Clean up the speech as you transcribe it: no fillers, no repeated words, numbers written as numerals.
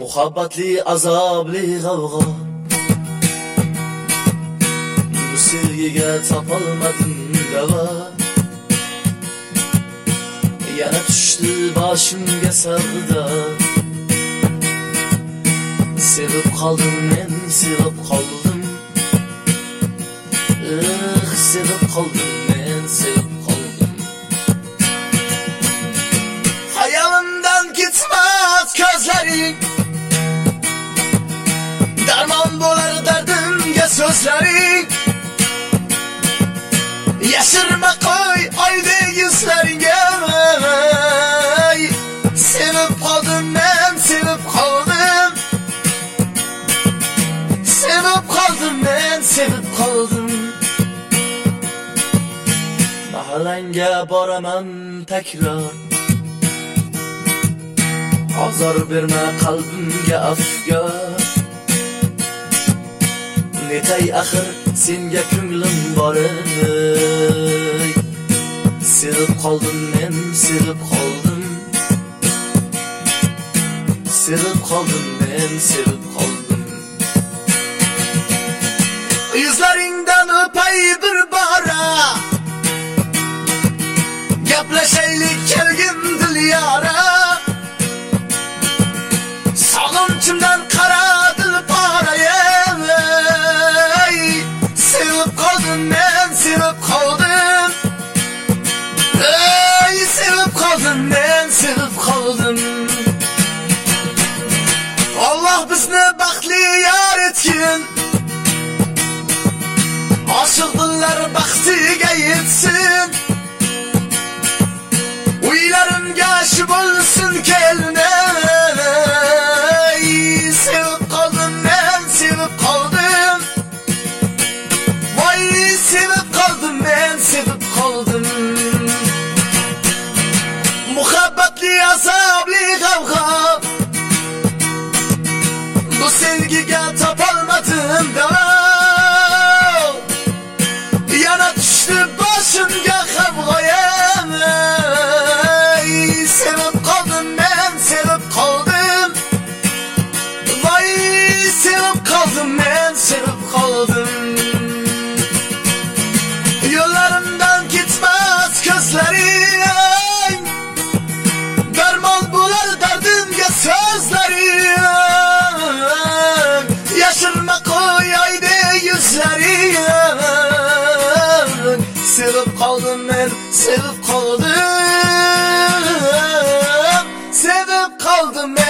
Muhabbatli azobli g'avg'o, bu sevgiga topolmadim davo. Yana tushdi boshimga savdo, sevib qoldim men, sevib qoldim. Sevib qoldim men, sevib qoldim. Hayolimdan ketmas ko'zlaring, darmon bo'lar dardimga so'zlaring. Yashirma qo'y oydek yuzlaringga. Sevib qoldim men, sevib qoldim. Sevib qoldim men, sevib qoldim. Mahallanga boraman takror, ozor berma qalbimga afgor. Netay axir senga ko'nglim bor ey. Sevib qoldim men, sevib qoldim. Sevib qoldim men, sevib qoldim. Yuzlaringdan o'pay bir bora, gaplashaylik kelgin dil yora. Sog'inchimdan qara dil porayim. Sevib qoldim men, sevib qoldim. Sevib qoldim men, sevib qoldim. Alloh bizni baxtli yor etsin, oshiq dillar baxtiga yetsin. Uylarimga shu bo'lsin kelmay. Sevib qoldim men, sevib qoldim. Voy sevib qoldim men, sevib qoldim. Muhabbatli azobli g'avg'o, bu sevgiga topolmadim davo. Yana tushdi boshimga g'avg'oyim. Sevib qoldim men, sevib qoldim. Voy sevib qoldim men, sevib qoldim. Yo'llarimdan ketmas ko'zlaring, darmon bo'lar dardimga so'zlaring. Yashirma qo'y oydek yuzlaring. Sevib qoldim men, sevib qoldim. Sevib qoldim men.